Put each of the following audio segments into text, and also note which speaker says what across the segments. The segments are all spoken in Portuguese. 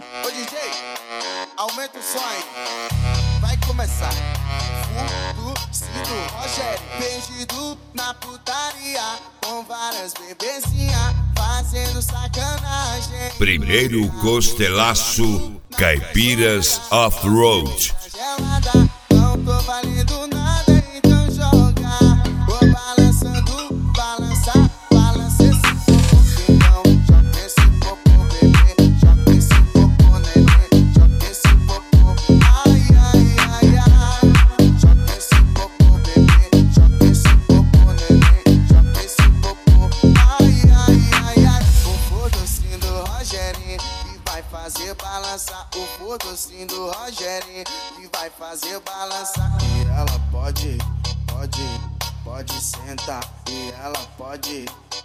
Speaker 1: Ô DJ, aumenta o som aí. Vai começar. Futucido Rogério, perdido na putaria, com várias bebezinhas fazendo sacanagem.
Speaker 2: Primeiro Costelaço Caipiras Off-Road.
Speaker 1: Não tô valendo nada, então joga. Vou balançando, balançar, balança esse popô. Então joga esse popô, bebê. Joga esse popô, neném. Joga esse popô, ai, ai, ai, ai. Joga esse popô, bebê. Joga esse popô, neném. Joga esse popô, ai, ai, ai, ai. O docinho do Rogerinho que vai fazer balançar. O docinho do Rogerinho que vai fazer balançar. E ela pode sentar. E ela pode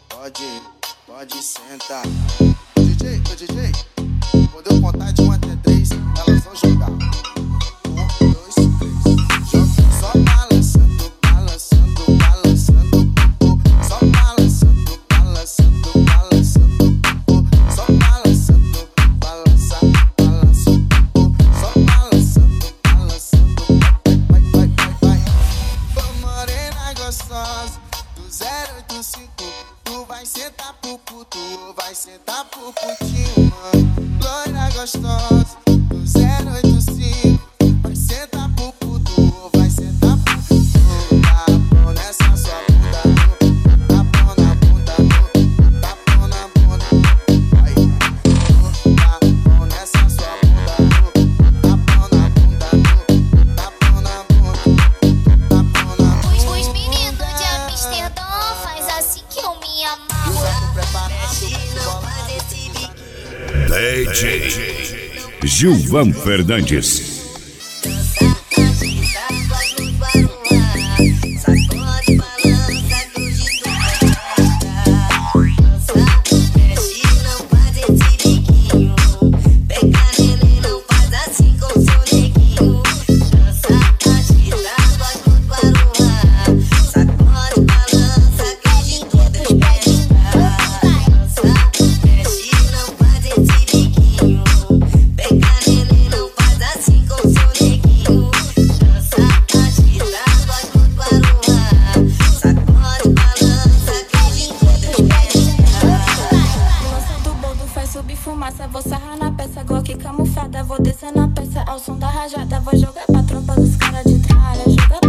Speaker 1: sentar. Ô DJ, quando eu contar de 1 até 3, elas vão jogar. 1, 2, 3, joga. Só balançando, balançando, balançando popô. Só balançando, balançando, balançando popô. Só balançando, balança, balança popô. Só balançando, balançando, vai. Ô morena gostosa do 085, tu vai sentar pro puto ou vai sentar pro putinho, mano. Loira gostosa do 085, vai sentar pro puto ou vai sentar pro puto. Tá bom nessa sua bunda, tá bom na bunda, tá bom na bunda, vai. Tá bom nessa sua bunda, tá bom na bunda, tá bom na bunda, tá bom na bunda.
Speaker 3: Os meninos de Amsterdã faz assim que eu me amarro.
Speaker 2: DJ Gilvan Fernandes.
Speaker 4: Fumaça, vou sarrar na peça, Glock camuflada. Vou descer na peça ao som da rajada. Vou jogar pra tropa dos caras de tralha. Joga